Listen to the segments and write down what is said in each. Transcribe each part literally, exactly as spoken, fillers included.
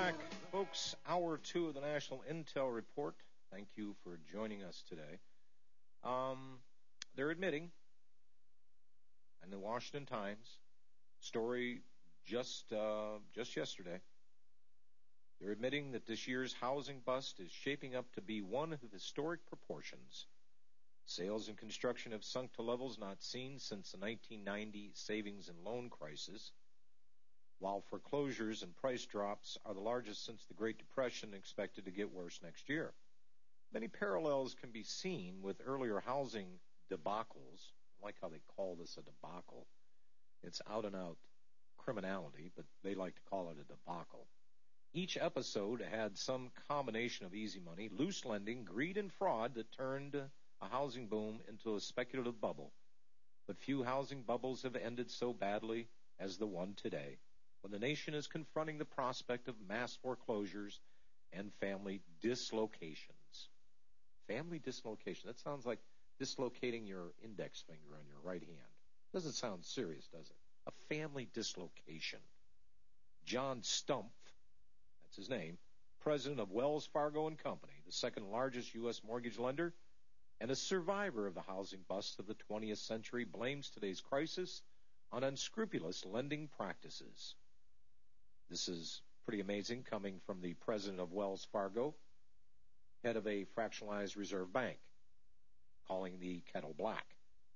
back, folks. Hour two of the National Intel Report. Thank you for joining us today. Um, they're admitting, in the Washington Times, story just uh, just yesterday, they're admitting that this year's housing bust is shaping up to be one of historic proportions. Sales and construction have sunk to levels not seen since the nineteen ninety savings and loan crisis, while foreclosures and price drops are the largest since the Great Depression, expected to get worse next year. Many parallels can be seen with earlier housing debacles. I like how they call this a debacle. It's out-and-out criminality, but they like to call it a debacle. Each episode had some combination of easy money, loose lending, greed, and fraud that turned a housing boom into a speculative bubble. But few housing bubbles have ended so badly as the one today, when the nation is confronting the prospect of mass foreclosures and family dislocations. Family dislocation. That sounds like dislocating your index finger on your right hand. Doesn't sound serious, does it? A family dislocation. John Stumpf, that's his name, president of Wells Fargo and Company, the second largest U S mortgage lender, and a survivor of the housing bust of the twentieth century, blames today's crisis on unscrupulous lending practices. This is pretty amazing, coming from the president of Wells Fargo, head of a fractionalized reserve bank, calling the kettle black.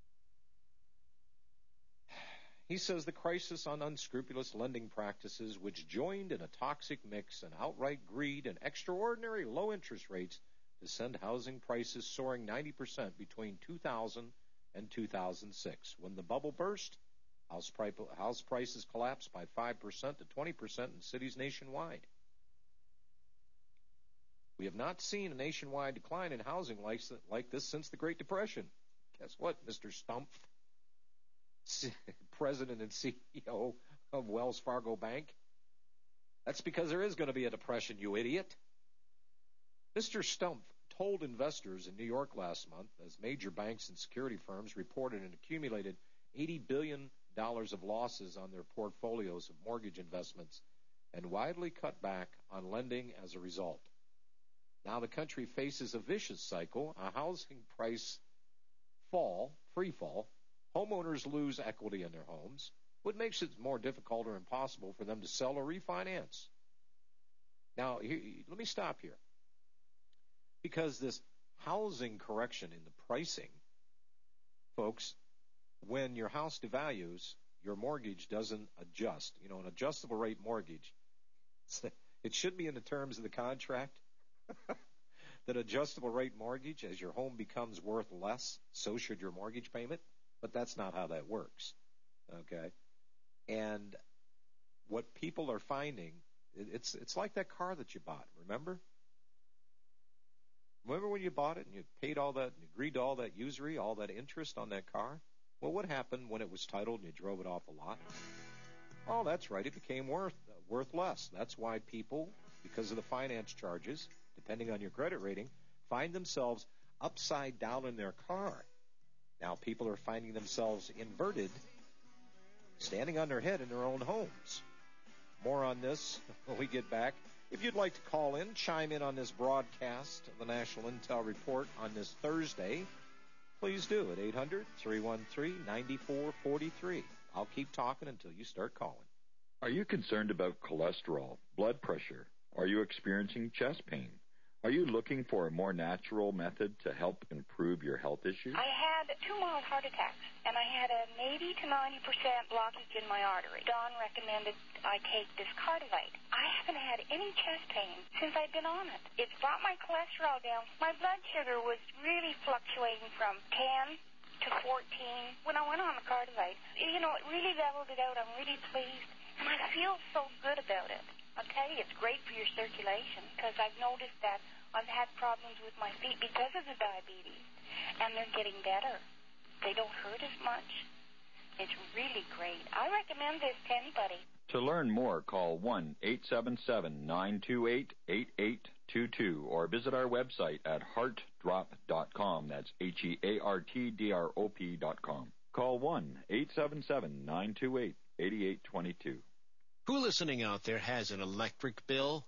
He says the crisis on unscrupulous lending practices, which joined in a toxic mix and outright greed and extraordinary low interest rates, to send housing prices soaring ninety percent between two thousand and two thousand six. When the bubble burst, House, pri- house prices collapsed by five percent to twenty percent in cities nationwide. We have not seen a nationwide decline in housing like, like this since the Great Depression. Guess what, Mister Stumpf, president and C E O of Wells Fargo Bank? That's because there is going to be a depression, you idiot. Mister Stumpf told investors in New York last month, as major banks and security firms reported an accumulated eighty billion dollars of losses on their portfolios of mortgage investments and widely cut back on lending as a result. Now the country faces a vicious cycle, a housing price fall, free fall. Homeowners lose equity in their homes, what makes it more difficult or impossible for them to sell or refinance. Now, here, let me stop here. Because this housing correction in the pricing, folks, when your house devalues, your mortgage doesn't adjust. You know, an adjustable rate mortgage, it should be in the terms of the contract that adjustable rate mortgage, as your home becomes worth less, so should your mortgage payment. But that's not how that works, okay? And what people are finding, it's it's like that car that you bought, remember? Remember when you bought it and you paid all that, and agreed to all that usury, all that interest on that car? Well, what happened when it was titled and you drove it off the lot? Oh, that's right, it became worth uh, worth less. That's why people, because of the finance charges, depending on your credit rating, find themselves upside down in their car. Now people are finding themselves inverted, standing on their head in their own homes. More on this when we get back. If you'd like to call in, chime in on this broadcast of the National Intel Report on this Thursday, please do at eight hundred, three one three, nine four four three. I'll keep talking until you start calling. Are you concerned about cholesterol, blood pressure? Are you experiencing chest pain? Are you looking for a more natural method to help improve your health issues? I had two mild heart attacks, and I had an eighty to ninety percent blockage in my artery. Don recommended I take this Cardivite. I haven't had any chest pain since I've been on it. It's brought my cholesterol down. My blood sugar was really fluctuating from ten to fourteen when I went on the Cardivite. You know, it really leveled it out. I'm really pleased, and I feel so good about it. I'll tell you, it's great for your circulation, because I've noticed that I've had problems with my feet because of the diabetes, and they're getting better. They don't hurt as much. It's really great. I recommend this to anybody. To learn more, call one eight seven seven, nine two eight, eight eight two two or visit our website at heart drop dot com. That's H E A R T D R O P dot com. Call one eight seven seven, nine two eight, eight eight two two. Who listening out there has an electric bill?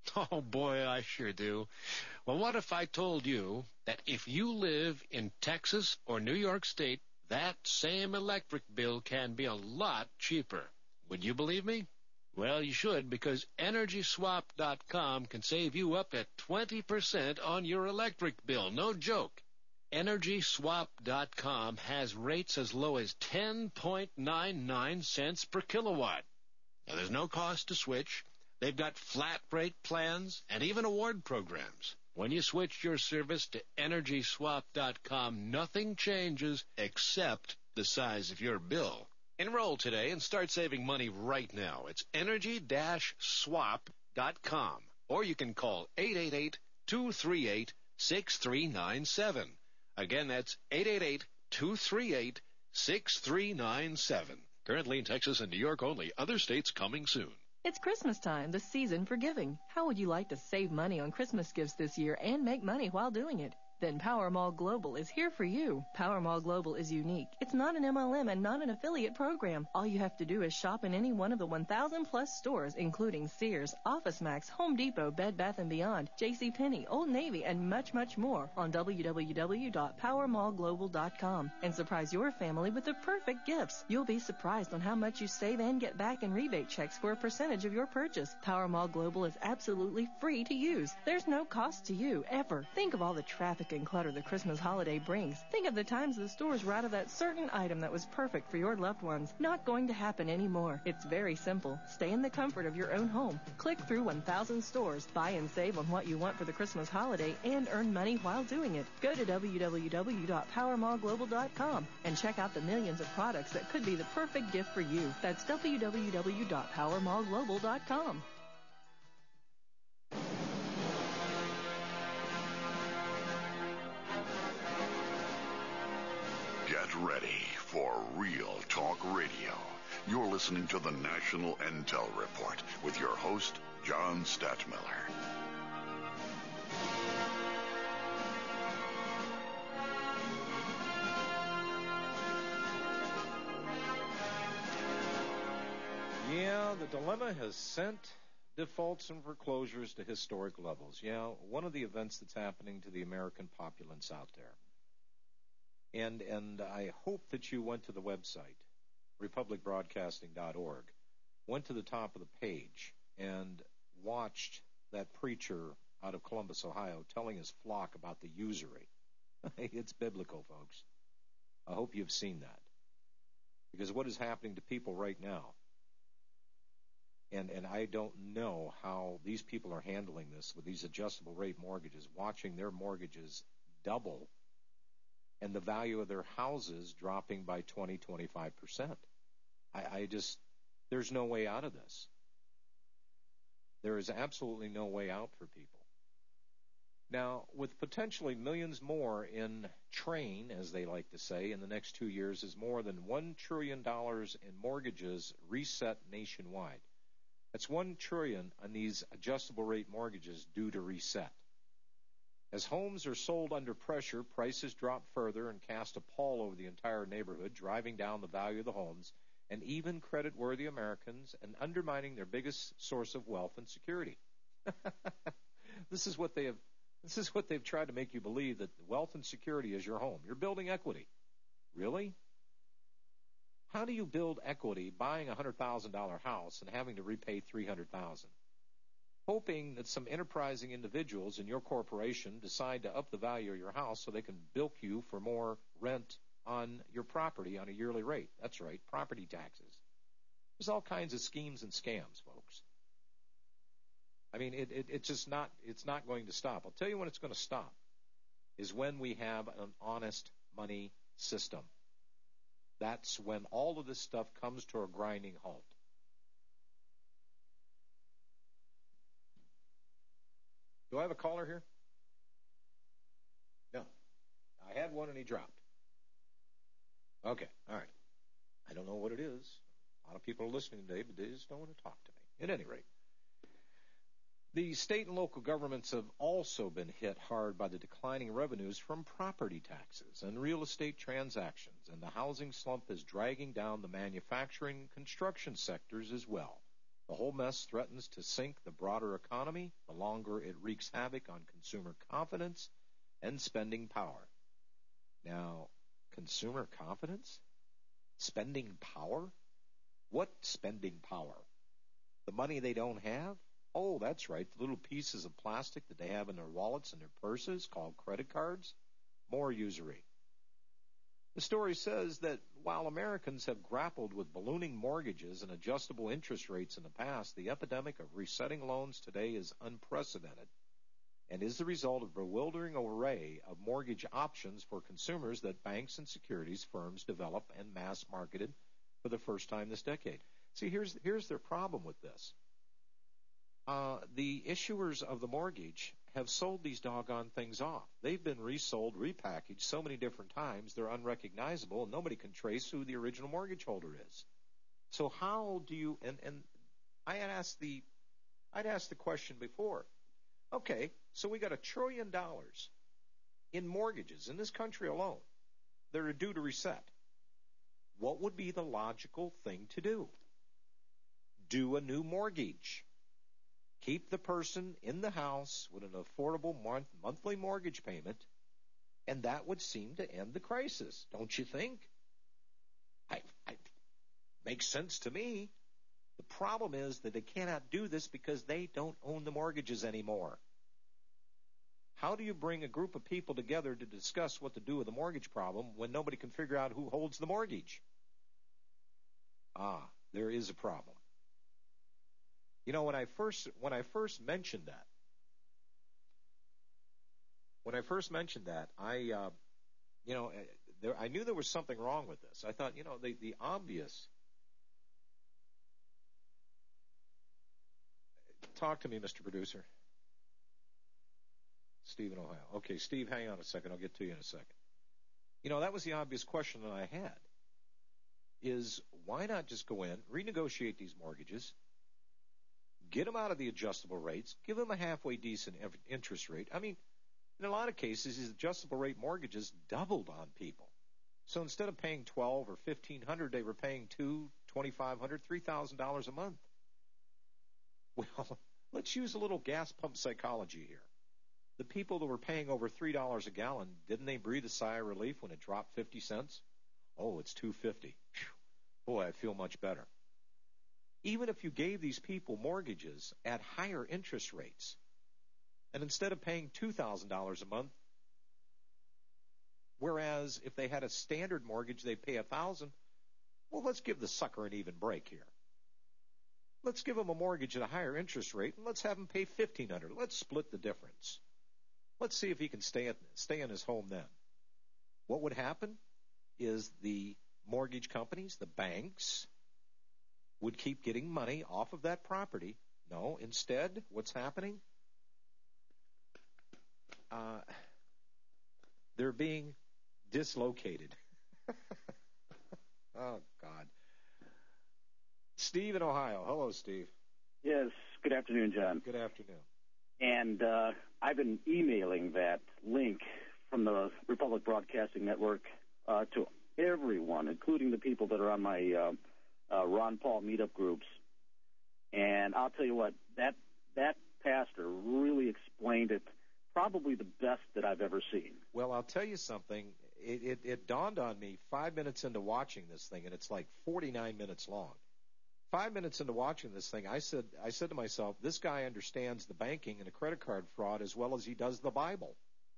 Oh, boy, I sure do. Well, what if I told you that if you live in Texas or New York State, that same electric bill can be a lot cheaper? Would you believe me? Well, you should, because Energy Swap dot com can save you up to twenty percent on your electric bill. No joke. Energy Swap dot com has rates as low as ten point nine nine cents per kilowatt. Now, there's no cost to switch. They've got flat rate plans and even award programs. When you switch your service to Energy Swap dot com, nothing changes except the size of your bill. Enroll today and start saving money right now. It's Energy Swap dot com. Or you can call eight eight eight, two three eight, six three nine seven. Again, that's eight eight eight, two three eight, six three nine seven. Currently in Texas and New York only. Other states coming soon. It's Christmas time, the season for giving. How would you like to save money on Christmas gifts this year and make money while doing it? Then Powermall Global is here for you. Powermall Global is unique. It's not an M L M and not an affiliate program. All you have to do is shop in any one of the one thousand plus stores, including Sears, OfficeMax, Home Depot, Bed Bath and Beyond, JCPenney, Old Navy, and much, much more on w w w dot powermall global dot com and surprise your family with the perfect gifts. You'll be surprised on how much you save and get back in rebate checks for a percentage of your purchase. Powermall Global is absolutely free to use. There's no cost to you, ever. Think of all the traffic and clutter the Christmas holiday brings. Think of the times the stores were out of that certain item that was perfect for your loved ones. Not going to happen anymore. It's very simple. Stay in the comfort of your own home. Click through one thousand stores, buy and save on what you want for the Christmas holiday, and earn money while doing it. Go to w w w dot powermall global dot com and check out the millions of products that could be the perfect gift for you. That's w w w dot powermall global dot com. Get ready for Real Talk Radio. You're listening to the National Intel Report with your host, John Stadtmiller. Yeah, the dilemma has sent defaults and foreclosures to historic levels. Yeah, one of the events that's happening to the American populace out there. And and I hope that you went to the website, republic broadcasting dot org, went to the top of the page and watched that preacher out of Columbus, Ohio, telling his flock about the usury. It's biblical, folks. I hope you've seen that. Because what is happening to people right now, and, and I don't know how these people are handling this with these adjustable rate mortgages, watching their mortgages double and the value of their houses dropping by twenty, twenty-five percent. I, I just, there's no way out of this. There is absolutely no way out for people. Now, with potentially millions more in train, as they like to say, in the next two years, is more than one trillion dollars in mortgages reset nationwide. That's one trillion dollars on these adjustable rate mortgages due to reset. As homes are sold under pressure, prices drop further and cast a pall over the entire neighborhood, driving down the value of the homes and even credit-worthy Americans and undermining their biggest source of wealth and security. This is what they have. This is what they've tried to make you believe, that wealth and security is your home. You're building equity. Really? How do you build equity buying a one hundred thousand dollars house and having to repay three hundred thousand dollars? Hoping that some enterprising individuals in your corporation decide to up the value of your house so they can bilk you for more rent on your property on a yearly rate. That's right, property taxes. There's all kinds of schemes and scams, folks. I mean, it, it, it's just not, it's not going to stop. I'll tell you when it's going to stop, is when we have an honest money system. That's when all of this stuff comes to a grinding halt. Do I have a caller here? No. I had one and he dropped. Okay, all right. I don't know what it is. A lot of people are listening today, but they just don't want to talk to me. At any rate, the state and local governments have also been hit hard by the declining revenues from property taxes and real estate transactions, and the housing slump is dragging down the manufacturing and construction sectors as well. The whole mess threatens to sink the broader economy the longer it wreaks havoc on consumer confidence and spending power. Now, consumer confidence? Spending power? What spending power? The money they don't have? Oh, that's right, the little pieces of plastic that they have in their wallets and their purses called credit cards? More usury. The story says that while Americans have grappled with ballooning mortgages and adjustable interest rates in the past, the epidemic of resetting loans today is unprecedented and is the result of a bewildering array of mortgage options for consumers that banks and securities firms develop and mass marketed for the first time this decade. See, here's here's their problem with this. Uh, the issuers of the mortgage have sold these doggone things off. They've been resold, repackaged so many different times, they're unrecognizable, and nobody can trace who the original mortgage holder is. So how do you, and, and I had asked the, I'd asked the question before. Okay, so we got a trillion dollars in mortgages in this country alone that are due to reset. What would be the logical thing to do? Do a new mortgage. Keep the person in the house with an affordable month, monthly mortgage payment, and that would seem to end the crisis, don't you think? I, I, makes sense to me. The problem is that they cannot do this because they don't own the mortgages anymore. How do you bring a group of people together to discuss what to do with the mortgage problem when nobody can figure out who holds the mortgage? Ah, there is a problem. You know, when I first when I first mentioned that, when I first mentioned that, I, uh, you know, there, I knew there was something wrong with this. I thought, you know, the, the obvious. Talk to me, Mister Producer. Steve in Ohio. Okay, Steve, hang on a second. I'll get to you in a second. You know, that was the obvious question that I had, is why not just go in, renegotiate these mortgages, get them out of the adjustable rates, give them a halfway decent interest rate. I mean, in a lot of cases, these adjustable rate mortgages doubled on people. So instead of paying twelve or fifteen hundred, they were paying two, twenty-five hundred, three thousand dollars a month. Well, let's use a little gas pump psychology here. The people that were paying over three dollars a gallon, didn't they breathe a sigh of relief when it dropped fifty cents? Oh, it's two fifty. Boy, I feel much better. Even if you gave these people mortgages at higher interest rates, and instead of paying two thousand dollars a month, whereas if they had a standard mortgage, they'd pay one thousand dollars, well, let's give the sucker an even break here. Let's give them a mortgage at a higher interest rate, and let's have them pay fifteen hundred dollars. Let's split the difference. Let's see if he can stay, at, stay in his home then. What would happen is the mortgage companies, the banks, would keep getting money off of that property. No, instead, what's happening? Uh, they're being dislocated. Oh, God. Steve in Ohio. Hello, Steve. Yes, good afternoon, John. Good afternoon. And uh, I've been emailing that link from the Republic Broadcasting Network uh, to everyone, including the people that are on my uh, Uh, Ron Paul meetup groups, and I'll tell you what, that that pastor really explained it probably the best that I've ever seen. Well, I'll tell you something. It, it, it dawned on me five minutes into watching this thing, and it's like forty-nine minutes long. Five minutes into watching this thing, I said, I said to myself, this guy understands the banking and the credit card fraud as well as he does the Bible.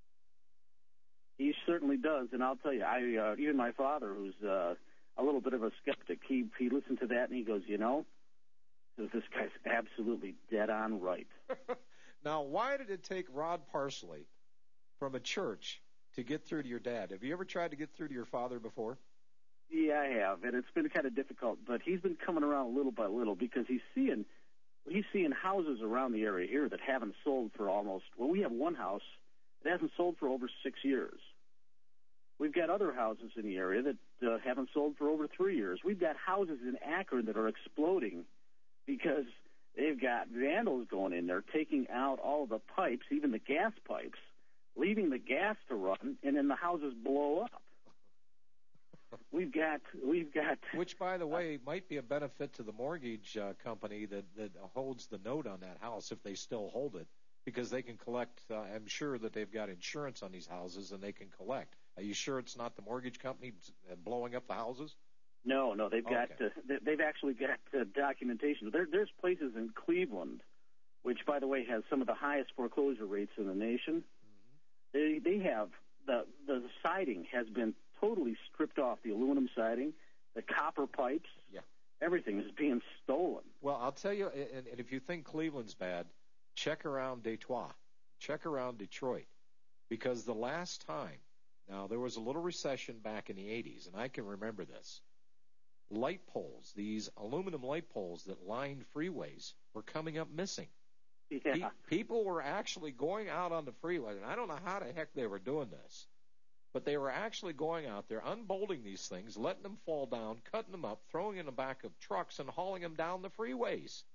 He certainly does, and I'll tell you, I uh, even my father, who's uh, a little bit of a skeptic, he he listened to that and he goes, you know, this guy's absolutely dead on right. Now, why did it take Rod Parsley from a church to get through to your dad? Have you ever tried to get through to your father before? Yeah, I have, and it's been kind of difficult, but he's been coming around little by little because he's seeing he's seeing houses around the area here that haven't sold for almost, well, we have one house that hasn't sold for over six years. We've got other houses in the area that uh, haven't sold for over three years. We've got houses in Akron that are exploding because they've got vandals going in there, taking out all of the pipes, even the gas pipes, leaving the gas to run, and then the houses blow up. we've got we've got. Which, by the way, might be a benefit to the mortgage uh, company that that holds the note on that house if they still hold it, because they can collect. Uh, I'm sure that they've got insurance on these houses and they can collect. Are you sure it's not the mortgage company blowing up the houses? No, no, they've got Okay. uh, they've actually got uh, documentation. There, there's places in Cleveland, which, by the way, has some of the highest foreclosure rates in the nation. Mm-hmm. They they have the the siding has been totally stripped off, the aluminum siding, the copper pipes. Yeah, everything is being stolen. Well, I'll tell you, and, and if you think Cleveland's bad, check around Detroit, check around Detroit, because the last time, now there was a little recession back in the eighties, and I can remember this. Light poles, these aluminum light poles that lined freeways, were coming up missing. Yeah. Pe- people were actually going out on the freeway, and I don't know how the heck they were doing this, but they were actually going out there, unbolting these things, letting them fall down, cutting them up, throwing in the back of trucks, and hauling them down the freeways.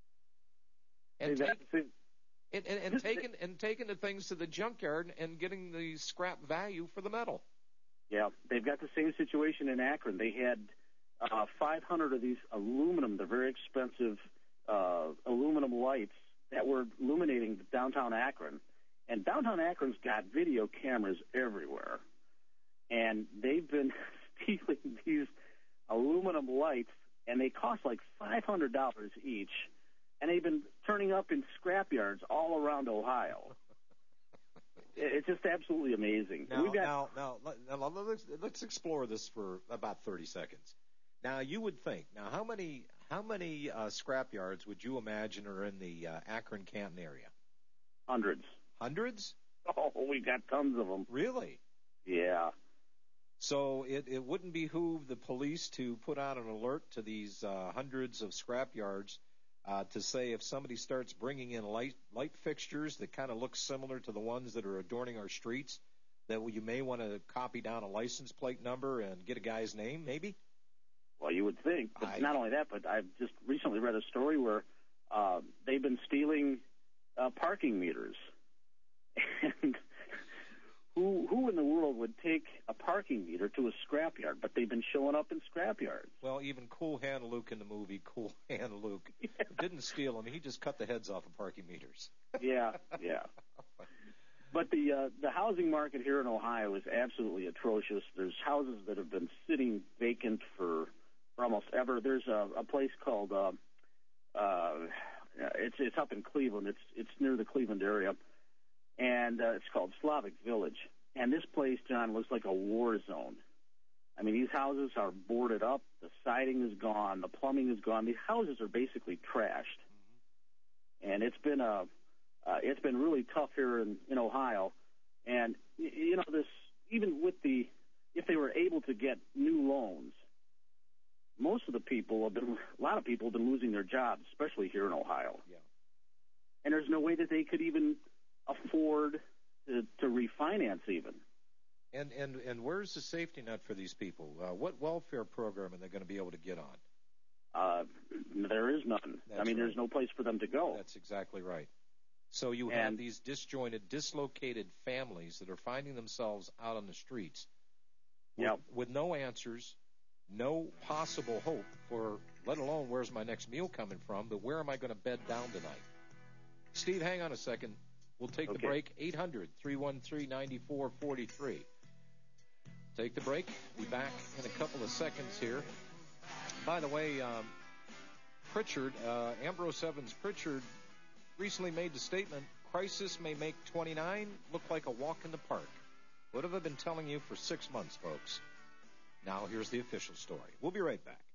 And, They've take, actually- and, and, and, taking, and taking the things to the junkyard and getting the scrap value for the metal. Yeah, they've got the same situation in Akron. They had uh, five hundred of these aluminum, the very expensive uh, aluminum lights that were illuminating downtown Akron. And downtown Akron's got video cameras everywhere. And they've been stealing these aluminum lights, and they cost like five hundred dollars each. And they've been turning up in scrapyards all around Ohio. It's just absolutely amazing. Now, We've got, now, now, now let's, let's explore this for about thirty seconds. Now, you would think, now, how many how many uh, scrapyards would you imagine are in the uh, Akron-Canton area? hundreds. Hundreds? Oh, we got tons of them. Really? Yeah. So it, it wouldn't behoove the police to put out an alert to these uh, hundreds of scrapyards uh, to say if somebody starts bringing in light light fixtures that kind of look similar to the ones that are adorning our streets, that you may want to copy down a license plate number and get a guy's name, maybe? Well, you would think. But I- not only that, but I've just recently read a story where uh, they've been stealing uh, parking meters. And who who in the world would take a parking meter to a scrapyard? But they've been showing up in scrapyards. Well, even Cool Hand Luke in the movie Cool Hand Luke didn't steal them. He just cut the heads off of parking meters. Yeah, yeah. But the uh, the housing market here in Ohio is absolutely atrocious. There's houses that have been sitting vacant for, for almost ever. There's a, a place called uh, uh, it's it's up in Cleveland. It's it's near the Cleveland area. And uh, it's called Slavic Village. And this place, John, looks like a war zone. I mean, these houses are boarded up. The siding is gone. The plumbing is gone. These houses are basically trashed. Mm-hmm. And it's been a, uh, it's been really tough here in, in Ohio. And, y- you know, this, even with the, if they were able to get new loans, most of the people have been, a lot of people have been losing their jobs, especially here in Ohio. Yeah. And there's no way that they could even afford to, to refinance even. And, and and where's the safety net for these people? Uh, what welfare program are they going to be able to get on? Uh, there is none. That's I mean, right. there's no place for them to go. That's exactly right. So you have And- these disjointed, dislocated families that are finding themselves out on the streets with, Yep. with no answers, no possible hope for, let alone where's my next meal coming from, but where am I going to bed down tonight? Steve, hang on a second. We'll take the Okay. break. eight hundred, three one three, nine four four three. Take the break. Be back in a couple of seconds here. By the way, um, Pritchard, uh, Ambrose Evans Pritchard, recently made the statement, crisis may make twenty-nine look like a walk in the park. What have I been telling you for six months, folks? Now here's the official story. We'll be right back.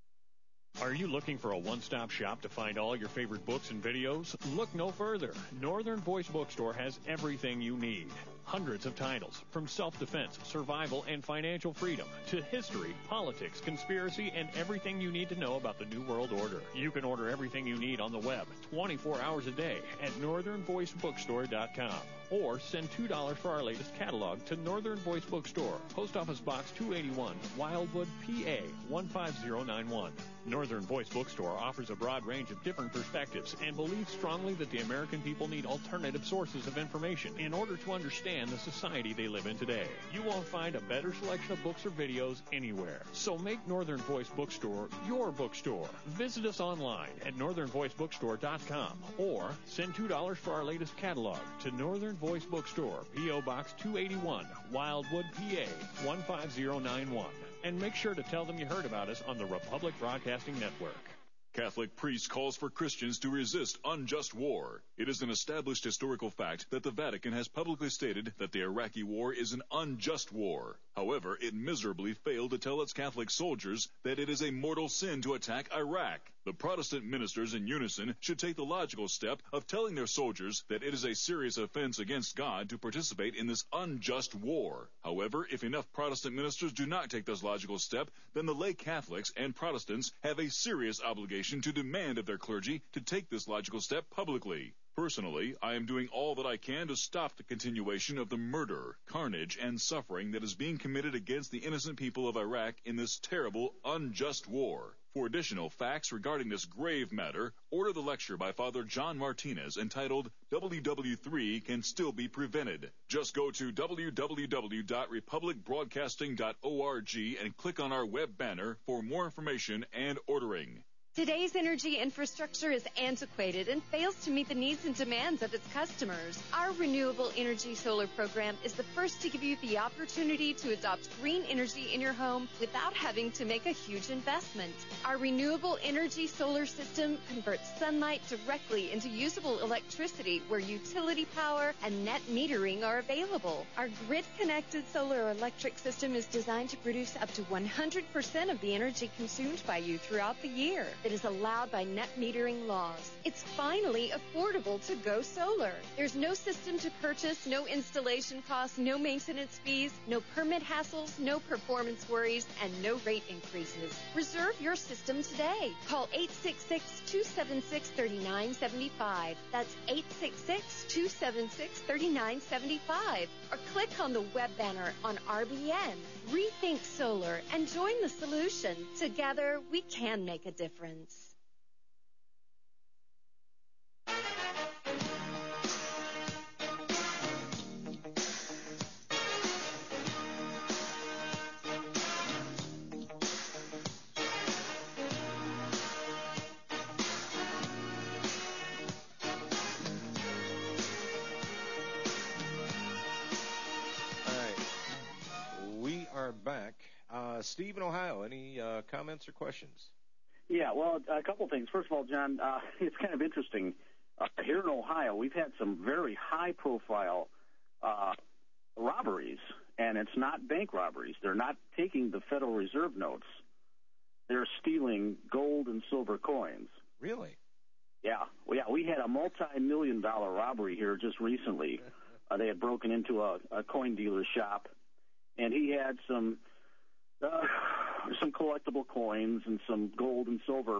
Are you looking for a one-stop shop to find all your favorite books and videos? Look no further. Northern Voice Bookstore has everything you need. Hundreds of titles, from self-defense, survival, and financial freedom, to history, politics, conspiracy, and everything you need to know about the New World Order. You can order everything you need on the web, twenty-four hours a day, at northern voice bookstore dot com. Or send two dollars for our latest catalog to Northern Voice Bookstore, Post Office Box two eighty-one, Wildwood, P A one five zero nine one. Northern Voice Bookstore offers a broad range of different perspectives and believes strongly that the American people need alternative sources of information in order to understand and the society they live in today. You won't find a better selection of books or videos anywhere. So make Northern Voice Bookstore your bookstore. Visit us online at northern voice bookstore dot com or send two dollars for our latest catalog to Northern Voice Bookstore, P O. Box two eighty-one, Wildwood, P A one five zero nine one. And make sure to tell them you heard about us on the Republic Broadcasting Network. Catholic priest calls for Christians to resist unjust war. It is an established historical fact that the Vatican has publicly stated that the Iraqi war is an unjust war. However, it miserably failed to tell its Catholic soldiers that it is a mortal sin to attack Iraq. The Protestant ministers in unison should take the logical step of telling their soldiers that it is a serious offense against God to participate in this unjust war. However, if enough Protestant ministers do not take this logical step, then the lay Catholics and Protestants have a serious obligation to demand of their clergy to take this logical step publicly. Personally, I am doing all that I can to stop the continuation of the murder, carnage, and suffering that is being committed against the innocent people of Iraq in this terrible, unjust war. For additional facts regarding this grave matter, order the lecture by Father John Martinez entitled W W three Can Still Be Prevented. Just go to w w w dot republic broadcasting dot org and click on our web banner for more information and ordering. Today's energy infrastructure is antiquated and fails to meet the needs and demands of its customers. Our Renewable Energy Solar program is the first to give you the opportunity to adopt green energy in your home without having to make a huge investment. Our Renewable Energy Solar system converts sunlight directly into usable electricity where utility power and net metering are available. Our grid-connected solar electric system is designed to produce up to one hundred percent of the energy consumed by you throughout the year. It is allowed by net metering laws. It's finally affordable to go solar. There's no system to purchase, no installation costs, no maintenance fees, no permit hassles, no performance worries, and no rate increases. Reserve your system today. Call eight six six, two seven six, three nine seven five. That's eight six six, two seven six, three nine seven five. Or click on the web banner on R B N. Rethink solar and join the solution. Together, we can make a difference. Back. Uh, Steve in Ohio, any uh, comments or questions? Yeah, well, a couple things. First of all, John, uh, it's kind of interesting. Uh, here in Ohio, we've had some very high-profile uh, robberies, and it's not bank robberies. They're not taking the Federal Reserve notes. They're stealing gold and silver coins. Really? Yeah. Well, yeah, we had a multi-million dollar robbery here just recently. Uh, they had broken into a, a coin dealer's shop, and he had some uh, some collectible coins and some gold and silver,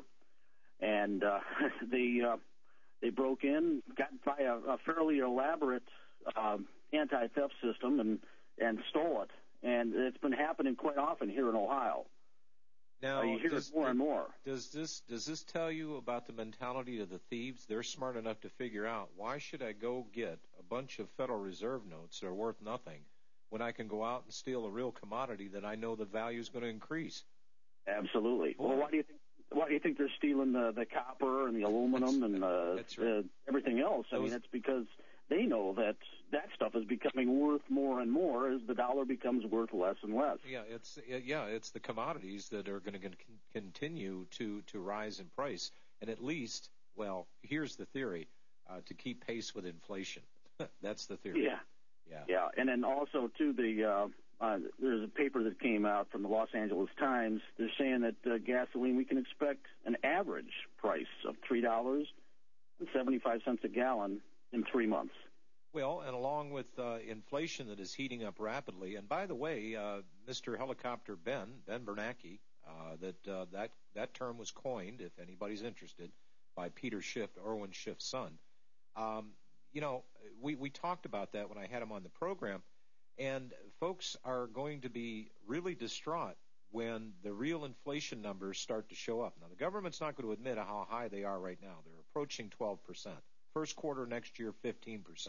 and uh, they uh, they broke in, got by a, a fairly elaborate um, anti-theft system, and and stole it. And it's been happening quite often here in Ohio. Now, uh, you hear does, it more and more. Does this does this tell you about the mentality of the thieves? They're smart enough to figure out, why should I go get a bunch of Federal Reserve notes that are worth nothing when I can go out and steal a real commodity that I know the value is going to increase? Absolutely. Boy. Well, why do you think why do you think they're stealing the, the copper and the aluminum that's, and uh, that's right. uh, everything else? I Those, mean, it's because they know that that stuff is becoming worth more and more as the dollar becomes worth less and less. Yeah, it's yeah, it's the commodities that are going to continue to to rise in price, and at least, well, here's the theory: uh, to keep pace with inflation. That's the theory. Yeah, yeah, yeah, and then also too, the uh, uh, there's a paper that came out from the Los Angeles Times. They're saying that uh, gasoline, we can expect an average price of three dollars and seventy-five cents a gallon in three months. Well, and along with uh, inflation that is heating up rapidly, and by the way, uh, Mister Helicopter Ben, Ben Bernanke, uh, that uh, that that term was coined, if anybody's interested, by Peter Schiff, Erwin Schiff's son. Um, you know, we, we talked about that when I had him on the program, and folks are going to be really distraught when the real inflation numbers start to show up. Now, the government's not going to admit how high they are right now. They're approaching twelve percent. First quarter next year, fifteen percent.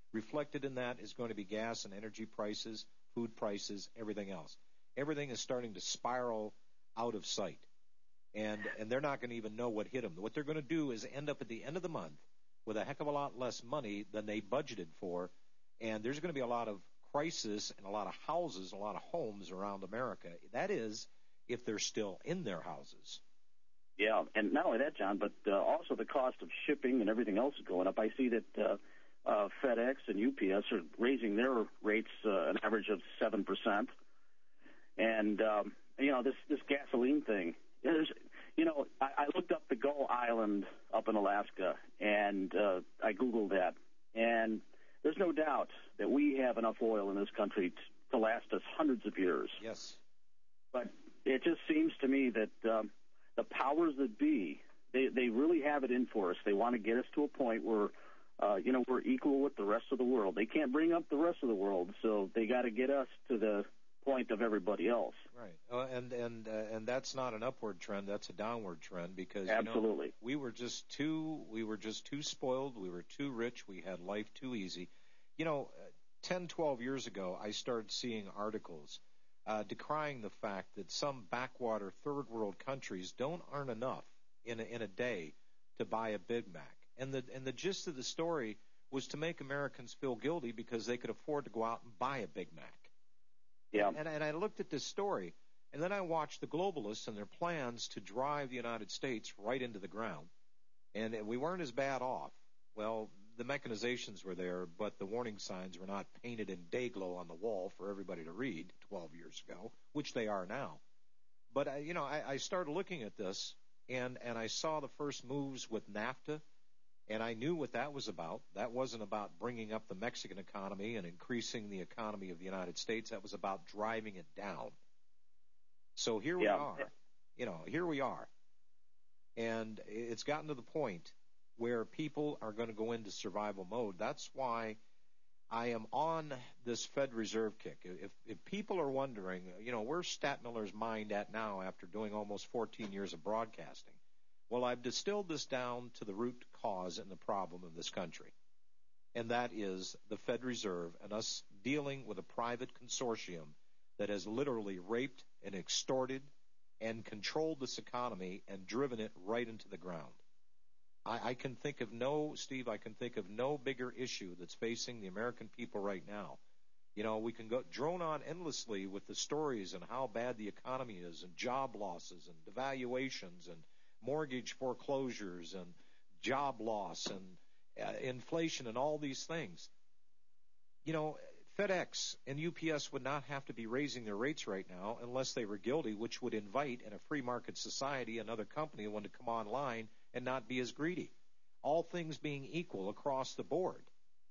Reflected in that is going to be gas and energy prices, food prices, everything else. Everything is starting to spiral out of sight. And and they're not going to even know what hit them. What they're going to do is end up at the end of the month with a heck of a lot less money than they budgeted for. And there's going to be a lot of crisis and a lot of houses, a lot of homes around America. That is, if they're still in their houses. Yeah, and not only that, John, but uh, also the cost of shipping and everything else is going up. I see that uh, uh, FedEx and U P S are raising their rates uh, an average of seven percent. And, um, you know, this, this gasoline thing, there's, you know, I, I looked up the Gull Island up in Alaska, and uh, I Googled that. And there's no doubt that we have enough oil in this country t- to last us hundreds of years. Yes. But it just seems to me that um, the powers that be, they, they really have it in for us. They want to get us to a point where, uh, you know, we're equal with the rest of the world. They can't bring up the rest of the world, so they got to get us to the point of everybody else. Right. Uh, and and uh, and that's not an upward trend. That's a downward trend because Absolutely. You know, we were just too we were just too spoiled. We were too rich. We had life too easy. You know, ten, twelve years ago, I started seeing articles uh, decrying the fact that some backwater third world countries don't earn enough in a, in a day to buy a Big Mac. And the and the gist of the story was to make Americans feel guilty because they could afford to go out and buy a Big Mac. Yeah. And, and I looked at this story, and then I watched the globalists and their plans to drive the United States right into the ground. And we weren't as bad off. Well, the mechanizations were there, but the warning signs were not painted in day-glow on the wall for everybody to read twelve years ago, which they are now. But, I, you know, I, I started looking at this, and, and I saw the first moves with NAFTA, and I knew what that was about. That wasn't about bringing up the Mexican economy and increasing the economy of the United States. That was about driving it down. So here we yeah. are. You know, here we are. And it's gotten to the point where people are going to go into survival mode. That's why I am on this Fed Reserve kick. If, if people are wondering, you know, where's Statmiller's mind at now after doing almost fourteen years of broadcasting? Well, I've distilled this down to the root cause and the problem of this country, and that is the Fed Reserve and us dealing with a private consortium that has literally raped and extorted and controlled this economy and driven it right into the ground. I, I can think of no, Steve, I can think of no bigger issue that's facing the American people right now. You know, we can go drone on endlessly with the stories and how bad the economy is and job losses and devaluations and mortgage foreclosures and job loss and uh, inflation and all these things. You know, FedEx and U P S would not have to be raising their rates right now unless they were guilty, which would invite in a free market society another company one to come online and not be as greedy. All things being equal across the board.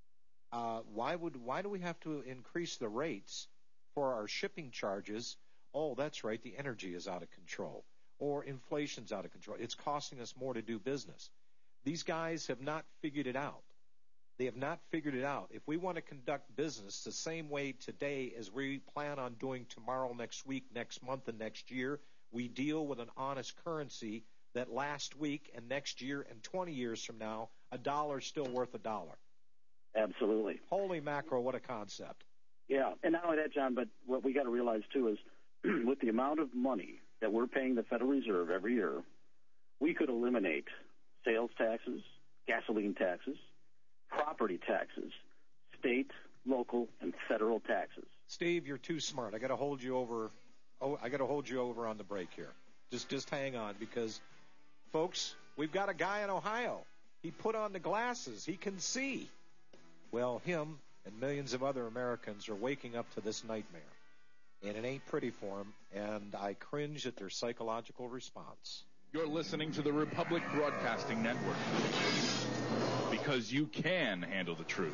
Uh, why would why do we have to increase the rates for our shipping charges? Oh, that's right, the energy is out of control. Or inflation's out of control. It's costing us more to do business. These guys have not figured it out. They have not figured it out. If we want to conduct business the same way today as we plan on doing tomorrow, next week, next month, and next year, we deal with an honest currency that last week and next year and twenty years from now, a dollar's still worth a dollar. Absolutely. Holy macro, what a concept. Yeah, and not only that, John, but what we got to realize, too, is with the amount of money that we're paying the Federal Reserve every year, we could eliminate sales taxes, gasoline taxes, property taxes, state, local, and federal taxes. Steve, you're too smart. I got to hold you over. Oh, I got to hold you over on the break here. Just, just hang on, because, folks, we've got a guy in Ohio. He put on the glasses. He can see. Well, him and millions of other Americans are waking up to this nightmare. And it ain't pretty for them, and I cringe at their psychological response. You're listening to the Republic Broadcasting Network, because you can handle the truth.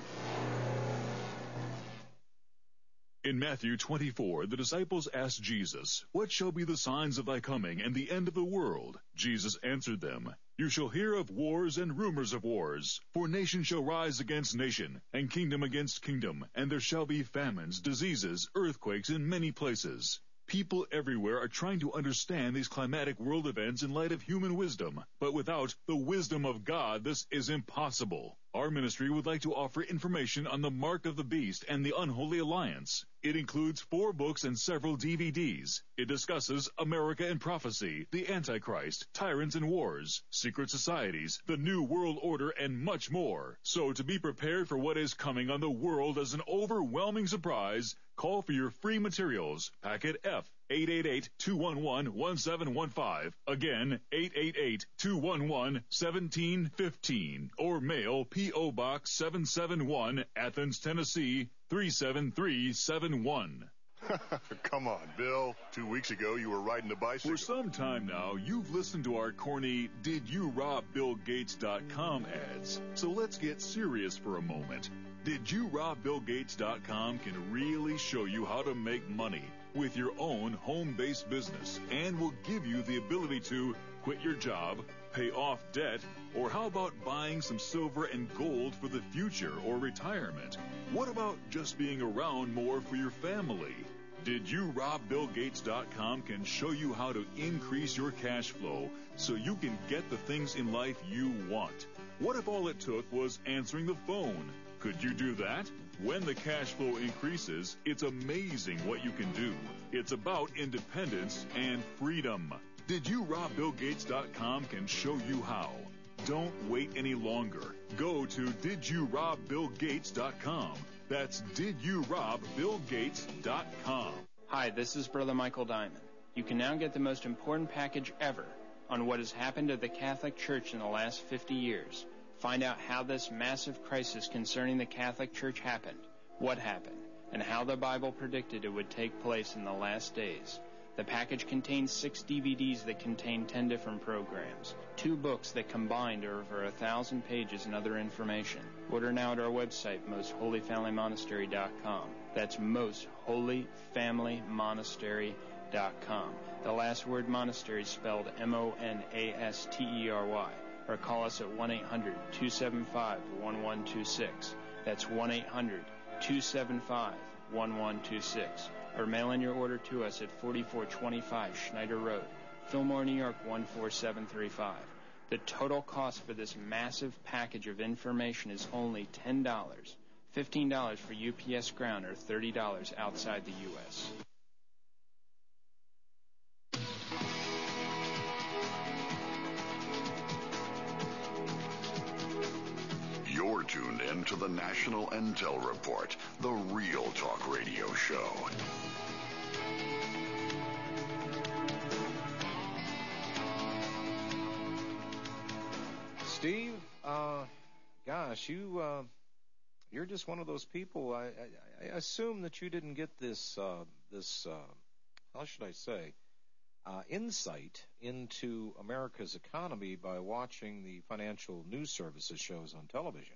In Matthew twenty-four, the disciples asked Jesus, "What shall be the signs of thy coming and the end of the world?" Jesus answered them, "You shall hear of wars and rumors of wars. For nation shall rise against nation, and kingdom against kingdom, and there shall be famines, diseases, earthquakes in many places." People everywhere are trying to understand these climatic world events in light of human wisdom, but without the wisdom of God, this is impossible. Our ministry would like to offer information on the Mark of the Beast and the Unholy Alliance. It includes four books and several D V Ds. It discusses America and Prophecy, the Antichrist, Tyrants and Wars, Secret Societies, the New World Order, and much more. So to be prepared for what is coming on the world as an overwhelming surprise, call for your free materials. Packet F, eight eight eight, two one one, one seven one five. Again, eight eight eight, two one one, one seven one five. Or mail P O. Box seven seven one, Athens, Tennessee, three seven three seven one. Come on, Bill. Two weeks ago, you were riding a bicycle. For some time now, you've listened to our corny Did You Rob Bill Gates dot com ads. So let's get serious for a moment. Did You Rob Bill Gates dot com can really show you how to make money with your own home-based business and will give you the ability to quit your job, pay off debt, or how about buying some silver and gold for the future or retirement? What about just being around more for your family? Did You Rob Bill Gates dot com can show you how to increase your cash flow so you can get the things in life you want. What if all it took was answering the phone? Could you do that? When the cash flow increases, it's amazing what you can do. It's about independence and freedom. Did You Rob Bill Gates dot com can show you how. Don't wait any longer. Go to Did You Rob Bill Gates dot com. That's Did You Rob Bill Gates dot com. Hi, this is Brother Michael Diamond. You can now get the most important package ever on what has happened to the Catholic Church in the last fifty years. Find out how this massive crisis concerning the Catholic Church happened, what happened, and how the Bible predicted it would take place in the last days. The package contains six D V Ds that contain ten different programs, two books that combined are over a thousand pages and other information. Order now at our website, most holy family monastery dot com. That's most holy family monastery dot com. The last word monastery is spelled M O N A S T E R Y. Or call us at one eight hundred, two seven five, one one two six. That's one eight hundred, two seven five, one one two six. Or mail in your order to us at forty-four twenty-five Schneider Road, Fillmore, New York one four seven three five. The total cost for this massive package of information is only ten dollars. fifteen dollars for U P S ground or thirty dollars outside the U S You're tuned in to the National Intel Report, the Real Talk Radio Show. Steve, uh, gosh, you, uh, you're just one of those people. I, I, I assume that you didn't get this, uh, this, uh, how should I say, uh, insight into America's economy by watching the financial news services shows on television.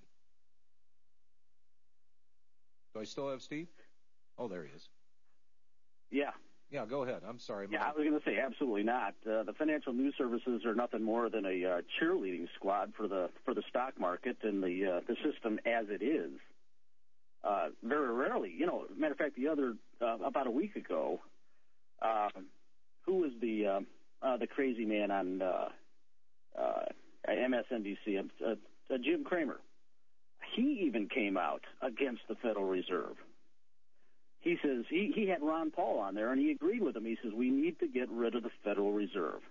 Do I still have Steve? Oh, there he is. Yeah. Yeah, go ahead. I'm sorry. Yeah, I was going to say absolutely not. Uh, the financial news services are nothing more than a uh, cheerleading squad for the for the stock market and the uh, the system as it is. Uh, very rarely, you know. Matter of fact, the other uh, about a week ago, uh, who was the uh, uh, the crazy man on uh, uh, M S N B C? Uh, uh, Jim Cramer. He even came out against the Federal Reserve. He says he, he had Ron Paul on there, and he agreed with him. He says we need to get rid of the Federal Reserve.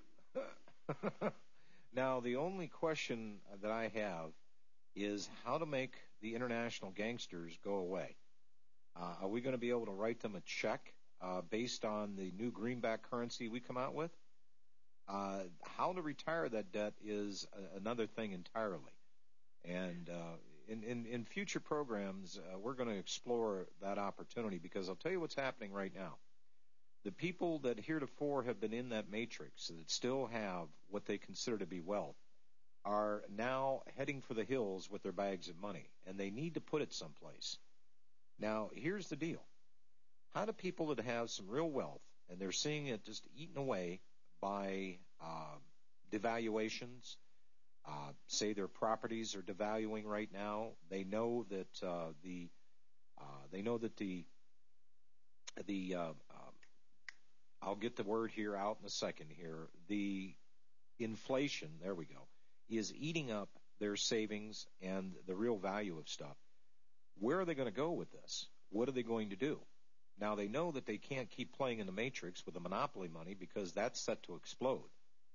Now, the only question that I have is how to make the international gangsters go away. Uh, are we going to be able to write them a check uh, based on the new greenback currency we come out with? Uh, how to retire that debt is a, another thing entirely. And uh, in, in, in future programs, uh, we're going to explore that opportunity because I'll tell you what's happening right now. The people that heretofore have been in that matrix that still have what they consider to be wealth are now heading for the hills with their bags of money, and they need to put it someplace. Now, here's the deal. How do people that have some real wealth, and they're seeing it just eaten away by uh, devaluations, Uh, say their properties are devaluing right now. They know that uh, the uh, they know that the the uh, uh, I'll get the word here out in a second here. The inflation, there we go, is eating up their savings and the real value of stuff. Where are they going to go with this? What are they going to do? Now, they know that they can't keep playing in the matrix with the monopoly money because that's set to explode.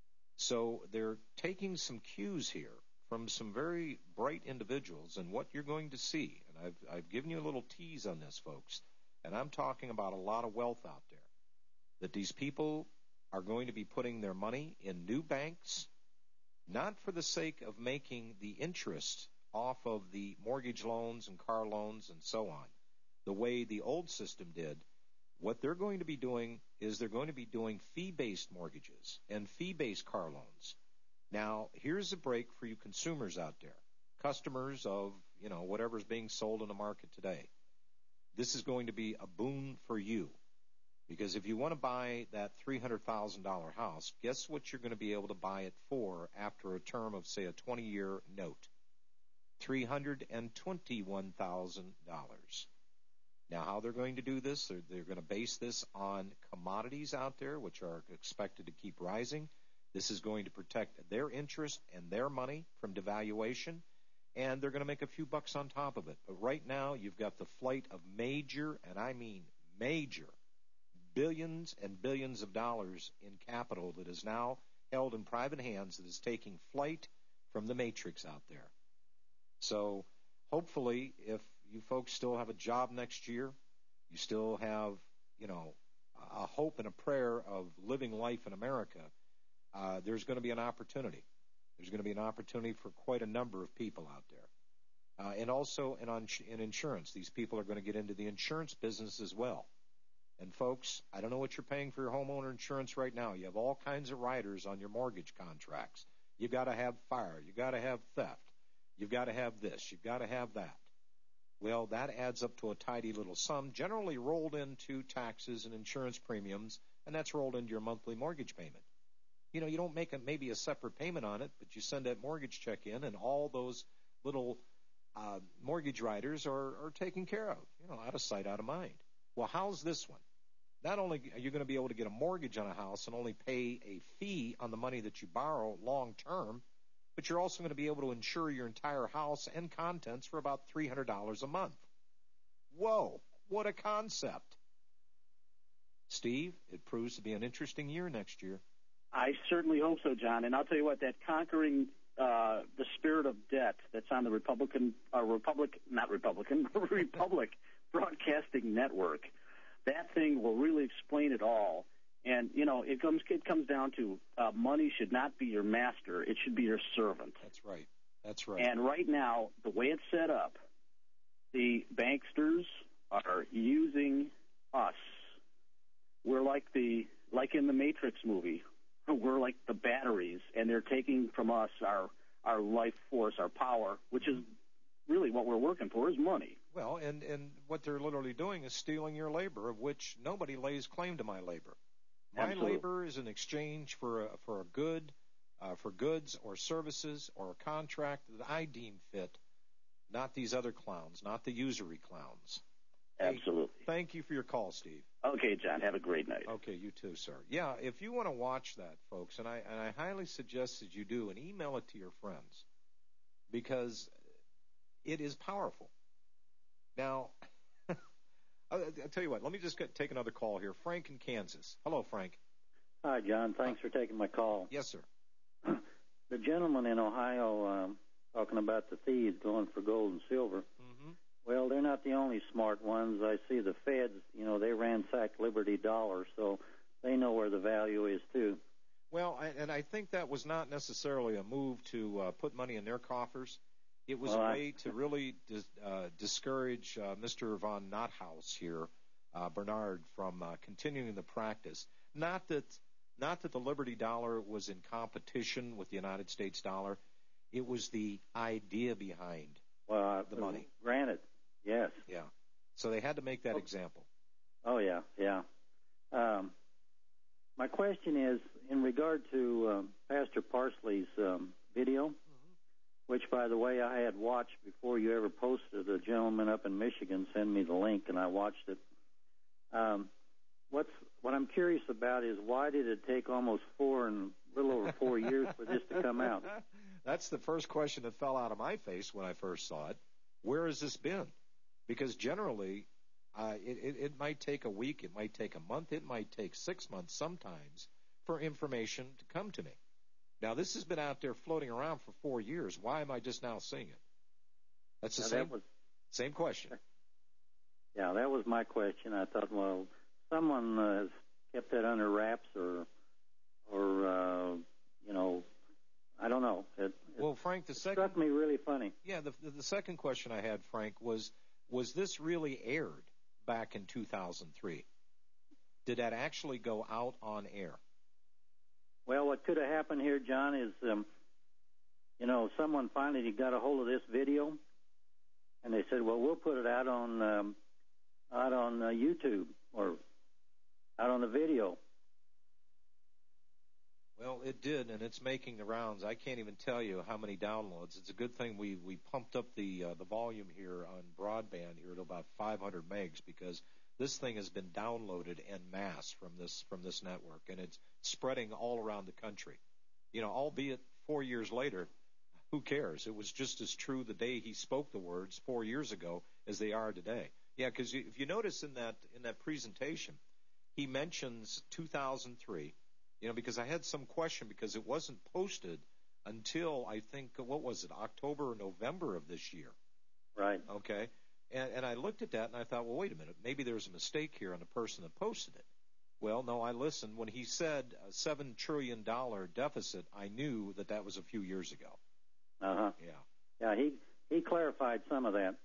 So they're taking some cues here from some very bright individuals, and what you're going to see, and I've, I've given you a little tease on this, folks, and I'm talking about a lot of wealth out there, that these people are going to be putting their money in new banks, not for the sake of making the interest off of the mortgage loans and car loans and so on, the way the old system did. What they're going to be doing is they're going to be doing fee-based mortgages and fee-based car loans. Now, here's a break for you consumers out there, customers of, you know, whatever's being sold in the market today. This is going to be a boon for you, because if you want to buy that three hundred thousand dollars house, guess what you're going to be able to buy it for after a term of, say, a twenty-year note? three hundred twenty-one thousand dollars. Now, how they're going to do this, they're, they're going to base this on commodities out there, which are expected to keep rising. This is going to protect their interest and their money from devaluation, and they're going to make a few bucks on top of it. But right now, you've got the flight of major, and I mean major, billions and billions of dollars in capital that is now held in private hands that is taking flight from the matrix out there. So hopefully, if you folks still have a job next year, you still have, you know, a hope and a prayer of living life in America, uh, there's going to be an opportunity. There's going to be an opportunity for quite a number of people out there. Uh, and also in, on, in insurance, these people are going to get into the insurance business as well. And folks, I don't know what you're paying for your homeowner insurance right now. You have all kinds of riders on your mortgage contracts. You've got to have fire. You've got to have theft. You've got to have this. You've got to have that. Well, that adds up to a tidy little sum, generally rolled into taxes and insurance premiums, and that's rolled into your monthly mortgage payment. You know, you don't make a, maybe a separate payment on it, but you send that mortgage check in, and all those little uh, mortgage riders are, are taken care of, you know, out of sight, out of mind. Well, how's this one? Not only are you going to be able to get a mortgage on a house and only pay a fee on the money that you borrow long term, but you're also going to be able to insure your entire house and contents for about three hundred dollars a month. Whoa, what a concept. Steve, it proves to be an interesting year next year. I certainly hope so, John. And I'll tell you what, that conquering uh, the spirit of debt that's on the Republican, uh, Republic, not Republican, Republic Broadcasting Network, that thing will really explain it all. And, you know, it comes it comes down to uh, money should not be your master. It should be your servant. That's right. That's right. And right now, the way it's set up, the banksters are using us. We're like the like in the Matrix movie. We're like the batteries, and they're taking from us our our life force, our power, which is really what we're working for, is money. Well, and, and what they're literally doing is stealing your labor, of which nobody lays claim to my labor. My Absolutely. labor is in exchange for a, for a good, uh, for goods or services or a contract that I deem fit, not these other clowns, not the usury clowns. Absolutely. Hey, thank you for your call, Steve. Okay, John. Have a great night. Okay, you too, sir. Yeah, if you want to watch that, folks, and I and I highly suggest that you do, and email it to your friends, because it is powerful. Now, I'll, I'll tell you what. Let me just get, take another call here. Frank in Kansas. Hello, Frank. Hi, John. Thanks for taking my call. Yes, sir. The gentleman in Ohio um, talking about the thieves going for gold and silver. Mm-hmm. Well, they're not the only smart ones. I see the feds, you know, they ransack Liberty Dollar, so they know where the value is, too. Well, I, and I think that was not necessarily a move to uh, put money in their coffers. It was well, a I, way to really dis, uh, discourage uh, Mister Von Nothaus here, uh, Bernard, from uh, continuing the practice. Not that, not that the Liberty Dollar was in competition with the United States dollar. It was the idea behind well, the money. Granted, yes. Yeah. So they had to make that oh. example. Oh, yeah, yeah. Um, my question is, in regard to um, Pastor Parsley's um, video, which, by the way, I had watched before you ever posted. A gentleman up in Michigan sent me the link, and I watched it. Um, what's what I'm curious about is why did it take almost four and a little over four years for this to come out. That's the first question that fell out of my face when I first saw it. Where has this been? Because generally, uh, it, it, it might take a week, it might take a month, it might take six months sometimes for information to come to me. Now, this has been out there floating around for four years. Why am I just now seeing it? That's the now, same, that was, same question. Yeah, that was my question. I thought, well, someone uh, has kept that under wraps or, or uh, you know, I don't know. It, it, well, Frank, the second struck me really funny. Yeah, the, the the second question I had, Frank, was was this really aired back in two thousand three? Did that actually go out on air? Well, what could have happened here, John, is um, you know, someone finally got a hold of this video, and they said, well, we'll put it out on um, out on uh, YouTube or out on the video. Well, it did, and it's making the rounds. I can't even tell you how many downloads. It's a good thing we, we pumped up the uh, the volume here on broadband here to about five hundred megs because this thing has been downloaded en masse from this from this network, and it's spreading all around the country. You know, albeit four years later, who cares? It was just as true the day he spoke the words four years ago as they are today. Yeah, because if you notice in that in that presentation, he mentions two thousand three. You know, because I had some question because it wasn't posted until I think, what was it, October or November of this year. Right. Okay. And, and I looked at that and I thought, well, wait a minute, maybe there's a mistake here on the person that posted it. Well, no, I listened. When he said a seven trillion dollars deficit, I knew that that was a few years ago. Uh-huh. Yeah. Yeah, he, he clarified some of that.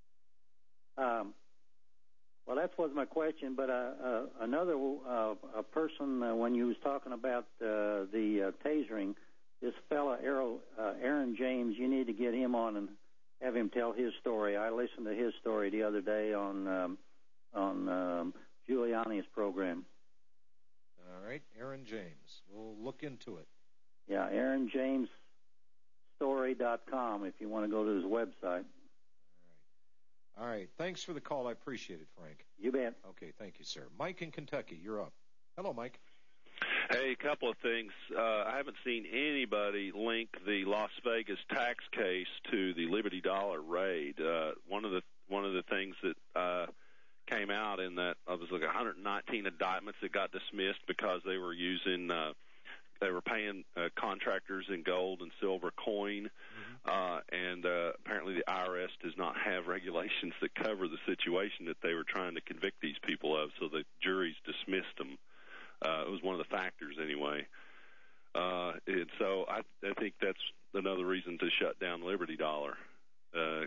Um, Well, that was my question, but uh, uh, another uh, a person, uh, when you was talking about uh, the uh, tasering, this fella, Aaron, uh, Aaron James, you need to get him on and have him tell his story. I listened to his story the other day on um, on um, Giuliani's program. All right, Aaron James. We'll look into it. Yeah, aaron james story dot com if you want to go to his website. All right. Thanks for the call. I appreciate it, Frank. You bet. Okay. Thank you, sir. Mike in Kentucky, you're up. Hello, Mike. Hey, a couple of things. Uh, I haven't seen anybody link the Las Vegas tax case to the Liberty Dollar raid. Uh, one of the one of the things that uh, came out in that uh, was like one hundred nineteen indictments that got dismissed because they were using uh, they were paying uh, contractors in gold and silver coin. Uh, and uh, apparently the I R S does not have regulations that cover the situation that they were trying to convict these people of, so the juries dismissed them. Uh, it was one of the factors anyway. Uh, and so I, I think that's another reason to shut down Liberty Dollar. Uh,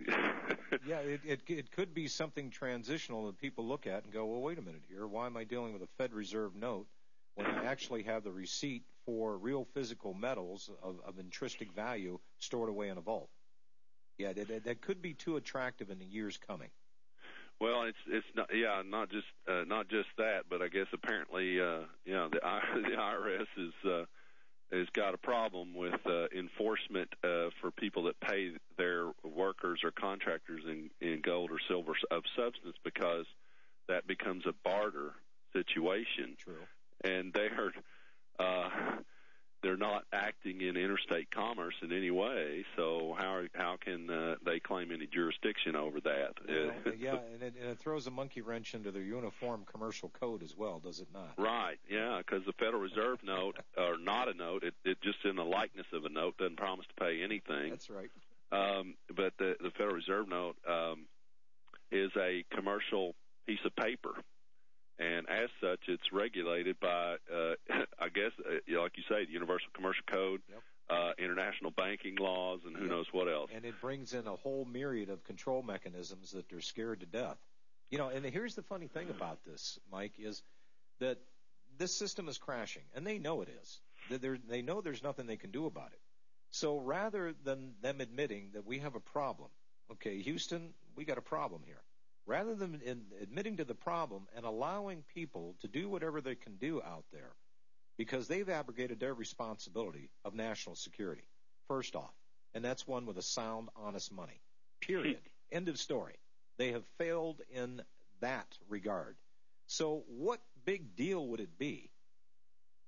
yeah, it, it it could be something transitional that people look at and go, well, wait a minute here. Why am I dealing with a Fed Reserve note when I actually have the receipt for real physical metals of, of intrinsic value stored away in a vault? Yeah, that, that could be too attractive in the years coming. Well, it's it's not yeah, not just uh, not just that, but I guess apparently uh, you know the the I R S is uh, has got a problem with uh, enforcement uh, for people that pay their workers or contractors in, in gold or silver of substance, because that becomes a barter situation. True. And they are uh, they're not acting in interstate commerce in any way. So how how can uh, they claim any jurisdiction over that? Well, yeah, and it, and it throws a monkey wrench into their uniform commercial code as well, does it not? Right. Yeah, because the Federal Reserve note, or not a note, it, it just in the likeness of a note doesn't promise to pay anything. That's right. Um, but the, the Federal Reserve note um, is a commercial piece of paper. And as such, it's regulated by, uh, I guess, uh, like you say, the Universal Commercial Code, yep. uh, international banking laws, and who yep. knows what else. And it brings in a whole myriad of control mechanisms that they're scared to death. You know, and here's the funny thing about this, Mike, is that this system is crashing, and they know it is. They're, they know there's nothing they can do about it. So rather than them admitting that we have a problem, okay, Houston, we got a problem here. Rather than in admitting to the problem and allowing people to do whatever they can do out there, because they've abrogated their responsibility of national security, first off, and that's one with a sound, honest money, period. End of story. They have failed in that regard. So what big deal would it be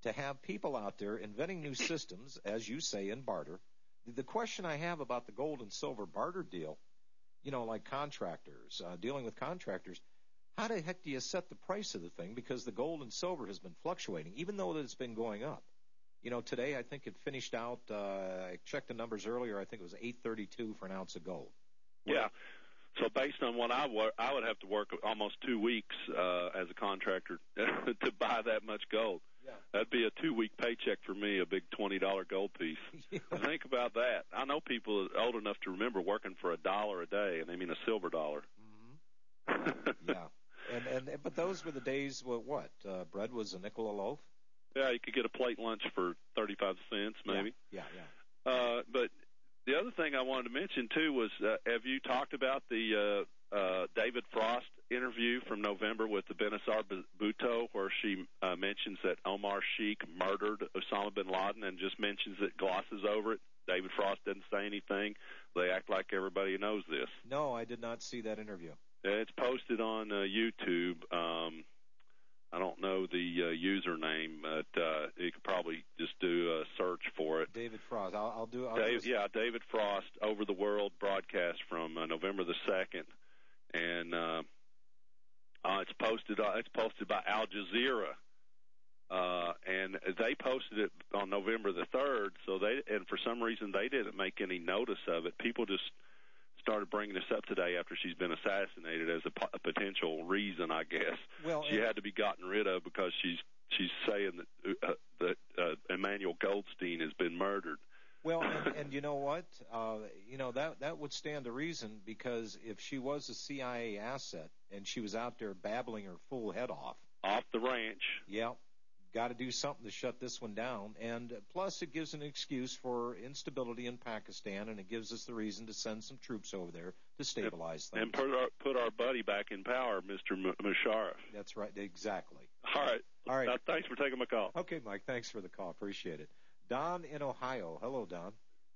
to have people out there inventing new systems, as you say, in barter. The question I have about the gold and silver barter deal, you know, like contractors, uh, dealing with contractors, how the heck do you set the price of the thing? Because the gold and silver has been fluctuating, even though it's been going up. You know, today I think it finished out, uh, I checked the numbers earlier, I think it was eight thirty-two for an ounce of gold. Yeah. So based on what I work, I would have to work almost two weeks uh, as a contractor to buy that much gold. Yeah. That'd be a two-week paycheck for me, a big twenty dollar gold piece. Yeah. Think about that. I know people old enough to remember working for a dollar a day, and they mean a silver dollar. Mm-hmm. Yeah. And, and but those were the days, well, what? Uh, bread was a nickel a loaf? Yeah, you could get a plate lunch for thirty-five cents, maybe. Yeah, yeah. yeah. Uh, but the other thing I wanted to mention, too, was uh, have you talked about the uh, uh, David Frost interview from November with the Benazir Bhutto, where she uh, mentions that Omar Sheikh murdered Osama bin Laden and just mentions it, glosses over it? David Frost doesn't say anything. They act like everybody knows this. No, I did not see that interview. It's posted on uh, YouTube. Um, I don't know the uh, username, but uh, you could probably just do a search for it. David Frost. I'll, I'll do. I'll Dave, do yeah, David Frost, Over the World broadcast from uh, November the second, and uh, uh, it's posted. Uh, it's posted by Al Jazeera, uh, and they posted it on November the third. So they, and for some reason, they didn't make any notice of it. People just started bringing this up today after she's been assassinated as a, po- a potential reason, I guess. Well, she had to be gotten rid of because she's she's saying that uh, that uh, Emmanuel Goldstein has been murdered. Well, and, and you know what? Uh, you know that that would stand to reason, because if she was a C I A asset and she was out there babbling her full head off off the ranch, yeah, got to do something to shut this one down. And plus, it gives an excuse for instability in Pakistan, and it gives us the reason to send some troops over there to stabilize things. And put our, put our buddy back in power, Mister M- Musharraf. That's right, exactly. All right. All right. Uh, thanks for taking my call. Okay, Mike, thanks for the call. Appreciate it. Don in Ohio. Hello, Don.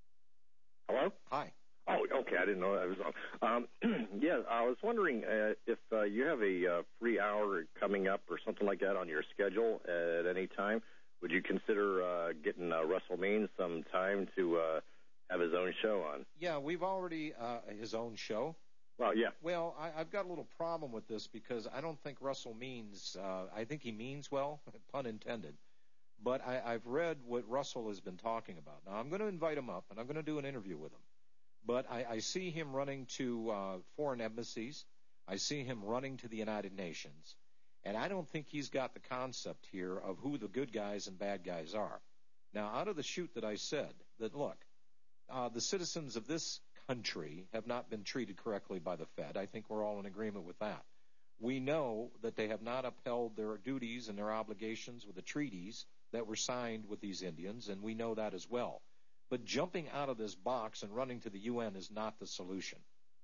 Hello? Hi. Oh, okay. I didn't know that was on. Um, yeah, I was wondering uh, if uh, you have a uh, free hour coming up or something like that on your schedule at any time. Would you consider uh, getting uh, Russell Means some time to uh, have his own show on? Yeah, we've already uh, his own show. Well, yeah. Well, I, I've got a little problem with this because I don't think Russell means. Uh, I think he means well, pun intended. But I, I've read what Russell has been talking about. Now, I'm going to invite him up, and I'm going to do an interview with him. But I, I see him running to uh, foreign embassies. I see him running to the United Nations. And I don't think he's got the concept here of who the good guys and bad guys are. Now, out of the chute that I said, that look, uh, the citizens of this country have not been treated correctly by the Fed. I think we're all in agreement with that. We know that they have not upheld their duties and their obligations with the treaties that were signed with these Indians, and we know that as well. But jumping out of this box and running to the U N is not the solution.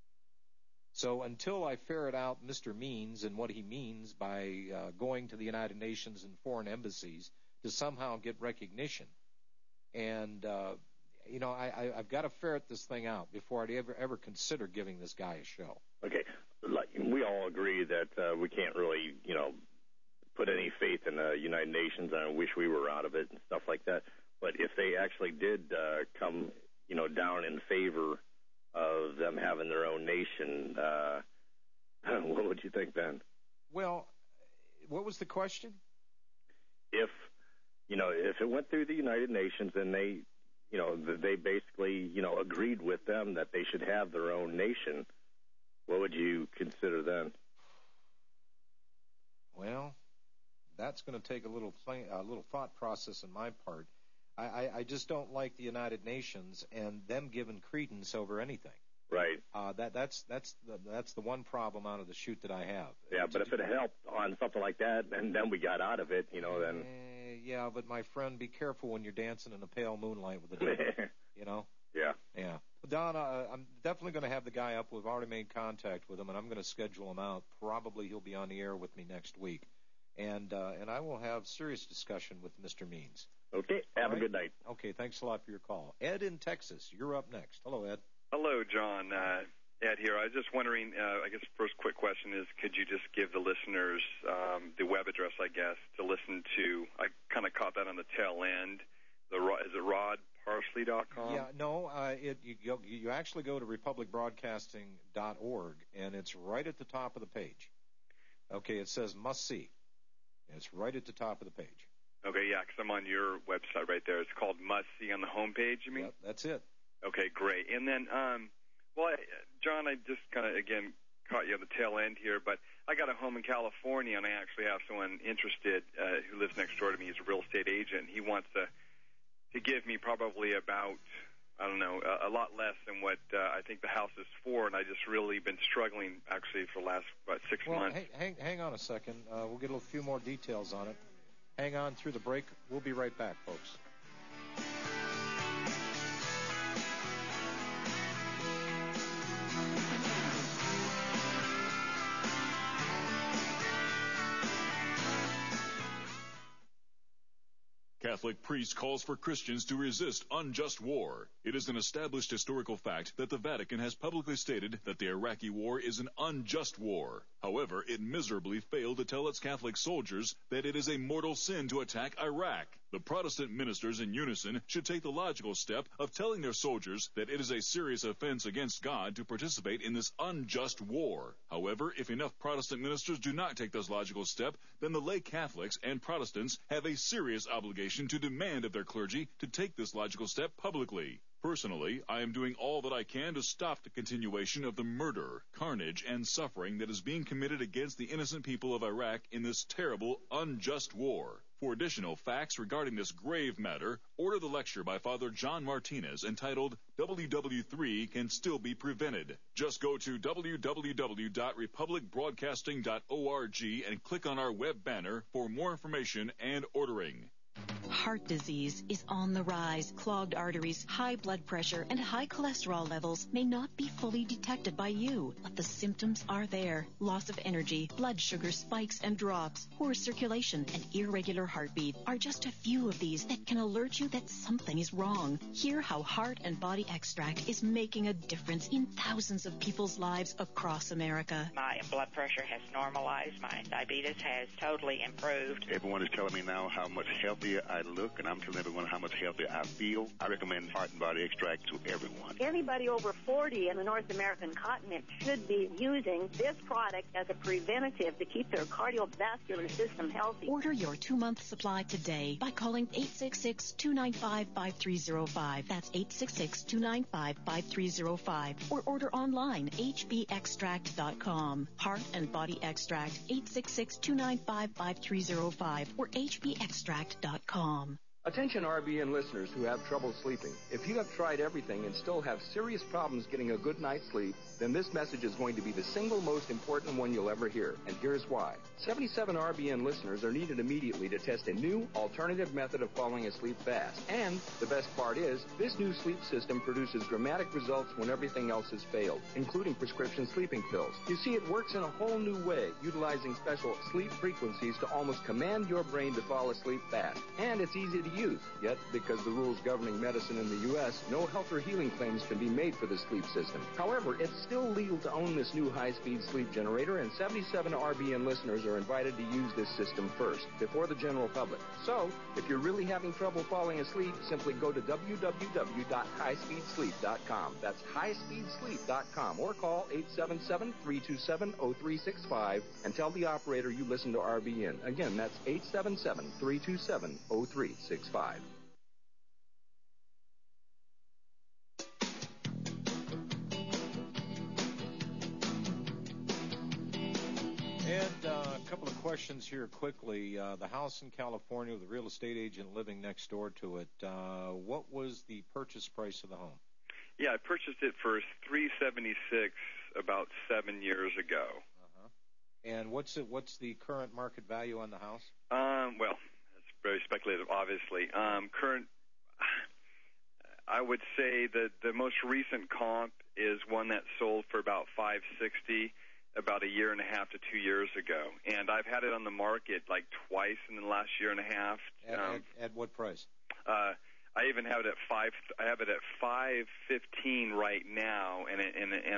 So until I ferret out Mister Means and what he means by uh, going to the United Nations and foreign embassies to somehow get recognition, and, uh, you know, I, I, I've got to ferret this thing out before I'd ever, ever consider giving this guy a show. Okay. Like, we all agree that uh, we can't really, you know, put any faith in the United Nations, and I wish we were out of it and stuff like that. But if they actually did uh, come, you know, down in favor of them having their own nation, uh, what would you think then? Well, what was the question? If, you know, if it went through the United Nations and they, you know, they basically, you know, agreed with them that they should have their own nation, what would you consider then? Well, that's going to take a little play, a little thought process on my part. I, I, I just don't like the United Nations and them giving credence over anything. Right. Uh, that that's that's the, that's the one problem out of the chute that I have. Yeah, but if it helped on something like that, and then we got out of it, you know, then. Uh, yeah, but my friend, be careful when you're dancing in the pale moonlight with the devil. You know. Yeah. Yeah. Don, uh, I'm definitely going to have the guy up. We've already made contact with him, and I'm going to schedule him out. Probably he'll be on the air with me next week, and uh, and I will have serious discussion with Mister Means. Okay. Have right? a good night. Okay. Thanks a lot for your call. Ed in Texas, you're up next. Hello, Ed. Hello, John. Uh, Ed here. I was just wondering, uh, I guess the first quick question is, could you just give the listeners um, the web address, I guess, to listen to? I kind of caught that on the tail end. The Is it rod parsley dot com? Yeah, no, uh, it, you, you, you actually go to republic broadcasting dot org, and it's right at the top of the page. Okay, it says must see. It's right at the top of the page. Okay, yeah, because I'm on your website right there. It's called Must See on the homepage, you mean? Yep, that's it. Okay, great. And then, um, well, I, John, I just kind of, again, caught you at the tail end here, but I got a home in California, and I actually have someone interested uh, who lives next door to me. He's a real estate agent. He wants to, to give me probably about, I don't know, a, a lot less than what uh, I think the house is for, and I just really been struggling, actually, for the last, about six well, months. Hang, hang, hang on a second. Uh, we'll get a few more details on it. Hang on through the break. We'll be right back, folks. Catholic priest calls for Christians to resist unjust war. It is an established historical fact that the Vatican has publicly stated that the Iraqi war is an unjust war. However, it miserably failed to tell its Catholic soldiers that it is a mortal sin to attack Iraq. The Protestant ministers in unison should take the logical step of telling their soldiers that it is a serious offense against God to participate in this unjust war. However, if enough Protestant ministers do not take this logical step, then the lay Catholics and Protestants have a serious obligation to demand of their clergy to take this logical step publicly. Personally, I am doing all that I can to stop the continuation of the murder, carnage, and suffering that is being committed against the innocent people of Iraq in this terrible, unjust war. For additional facts regarding this grave matter, order the lecture by Father John Martinez entitled W W three Can Still Be Prevented. Just go to w w w dot republic broadcasting dot org and click on our web banner for more information and ordering. Heart disease is on the rise. Clogged arteries, high blood pressure, and high cholesterol levels may not be fully detected by you, but the symptoms are there. Loss of energy, blood sugar spikes and drops, poor circulation, and irregular heartbeat are just a few of these that can alert you that something is wrong. Hear how Heart and Body Extract is making a difference in thousands of people's lives across America. My blood pressure has normalized. My diabetes has totally improved. Everyone is telling me now how much healthier I look, and I'm telling everyone how much healthier I feel. I recommend Heart and Body Extract to everyone. Anybody over forty in the North American continent should be using this product as a preventative to keep their cardiovascular system healthy. Order your two-month supply today by calling eight six six, two nine five, five three zero five. That's eight six six, two nine five, five three zero five. Or order online, h b extract dot com. Heart and Body Extract, eight six six, two nine five, five three zero five or h b extract dot com. Attention R B N listeners who have trouble sleeping. If you have tried everything and still have serious problems getting a good night's sleep, then this message is going to be the single most important one you'll ever hear. And here's why. seventy-seven R B N listeners are needed immediately to test a new alternative method of falling asleep fast. And the best part is, this new sleep system produces dramatic results when everything else has failed, including prescription sleeping pills. You see, it works in a whole new way, utilizing special sleep frequencies to almost command your brain to fall asleep fast. And it's easy to use. Yet, because the rules governing medicine in the U S, no health or healing claims can be made for the sleep system. However, it's still legal to own this new high-speed sleep generator, and seventy-seven R B N listeners are invited to use this system first, before the general public. So, if you're really having trouble falling asleep, simply go to w w w dot high speed sleep dot com. That's high speed sleep dot com, or call eight seven seven, three two seven, zero three six five and tell the operator you listen to R B N. Again, that's eight seven seven, three two seven, zero three six five. And uh, a couple of questions here quickly. Uh, the house in California with the real estate agent living next door to it, uh, what was the purchase price of the home? Yeah, I purchased it for three seventy-six about seven years ago. Uh-huh. And what's it? What's the current market value on the house? Um, well, it's very speculative, obviously. Um, current, I would say that the most recent comp is one that sold for about five sixty about a year and a half to two years ago, and I've had it on the market like twice in the last year and a half. At, um, at, at what price? Uh, I even have it at five. I have it at five fifteen right now, and it, and and I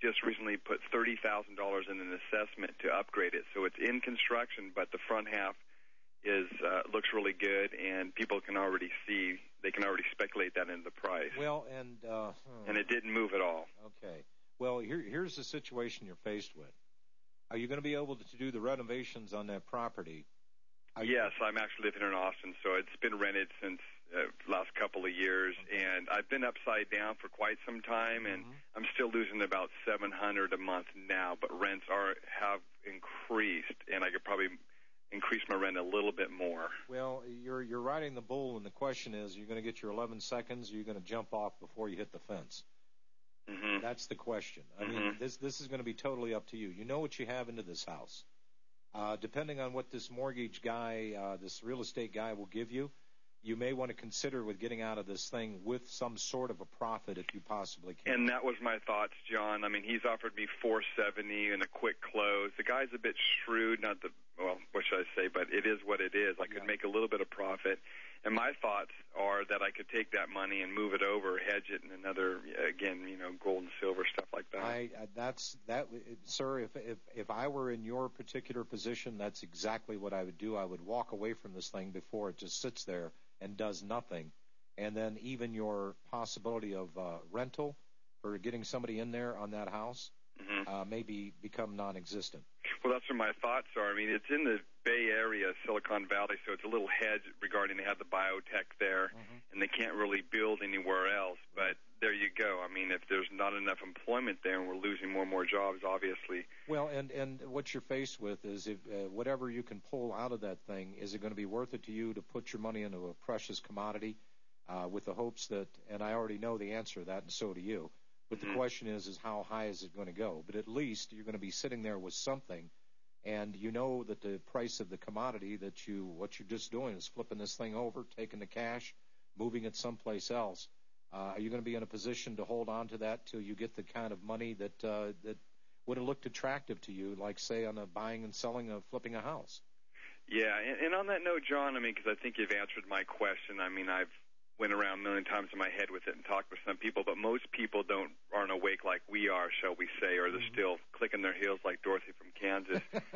just recently put thirty thousand dollars in an assessment to upgrade it. So it's in construction, but the front half is uh, looks really good, and people can already see, they can already speculate that into the price. Well, and uh, hmm. and it didn't move at all. Okay. Well, here, here's the situation you're faced with. Are you going to be able to do the renovations on that property? Are yes, you... I'm actually living in Austin, so it's been rented since uh, the last couple of years, okay. and I've been upside down for quite some time, and mm-hmm. I'm still losing about seven hundred dollars a month now, but rents are have increased, and I could probably increase my rent a little bit more. Well, you're you're riding the bull, and the question is, you're going to get your eleven seconds, or you're going to jump off before you hit the fence. Mm-hmm. That's the question. I mm-hmm. mean, this this is going to be totally up to you. You know what you have into this house. Uh, depending on what this mortgage guy, uh, this real estate guy will give you, you may want to consider with getting out of this thing with some sort of a profit if you possibly can. And that was my thoughts, John. I mean, he's offered me four seventy and a quick close. The guy's a bit shrewd, not the, well, what should I say, but it is what it is. I could yeah. make a little bit of profit. And my thoughts are that I could take that money and move it over, hedge it in another, again, you know, gold and silver, stuff like that. I, that's, that, sir, if, if, if I were in your particular position, that's exactly what I would do. I would walk away from this thing before it just sits there and does nothing. And then even your possibility of uh, rental for getting somebody in there on that house mm-hmm. uh, maybe become non-existent. Well, that's where my thoughts are. I mean, it's in the Bay Area, Silicon Valley, so it's a little hedge regarding they have the biotech there, mm-hmm. and they can't really build anywhere else. But there you go. I mean, if there's not enough employment there and we're losing more and more jobs, obviously. Well, and, and what you're faced with is if uh, whatever you can pull out of that thing, is it going to be worth it to you to put your money into a precious commodity uh, with the hopes that, and I already know the answer to that, and so do you, but mm-hmm. the question is, is how high is it going to go? But at least you're going to be sitting there with something, and you know that the price of the commodity that you, what you're just doing is flipping this thing over, taking the cash, moving it someplace else. Uh, are you going to be in a position to hold on to that till you get the kind of money that uh, that would have looked attractive to you, like, say, on a buying and selling of flipping a house? Yeah, and, and on that note, John, I mean, because I think you've answered my question. I mean, I've went around a million times in my head with it and talked with some people, but most people don't aren't awake like we are, shall we say, or they're mm-hmm. still clicking their heels like Dorothy from Kansas.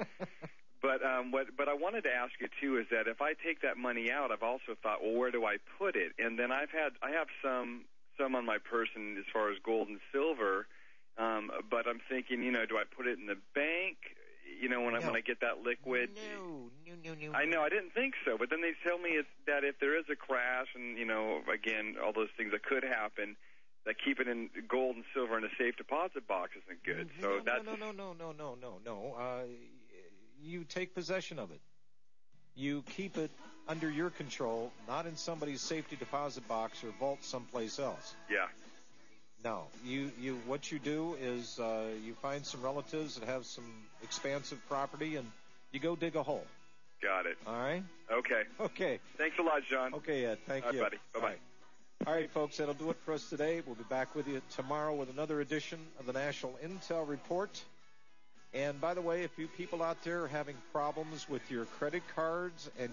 But um, what but I wanted to ask you too is that if I take that money out, I've also thought, well, where do I put it? And then I've had I have some some on my person as far as gold and silver, um, but I'm thinking, you know, do I put it in the bank? You know, when no. I when I get that liquid. No, no, no, no. I know, I didn't think so, but then they tell me it's, that if there is a crash, and you know, again, all those things that could happen, that keep it in gold and silver in a safe deposit box isn't good. No, so no, that's no, no, no, no, no, no, no. Uh, you take possession of it. You keep it under your control, not in somebody's safety deposit box or vault someplace else. Yeah. No, you, you what you do is uh, you find some relatives that have some expansive property, and you go dig a hole. Got it. All right? Okay. Okay. Thanks a lot, John. Okay, Ed. Thank All you. right, buddy. Bye-bye. All right. All right, folks, that'll do it for us today. We'll be back with you tomorrow with another edition of the National Intel Report. And by the way, if you people out there are having problems with your credit cards and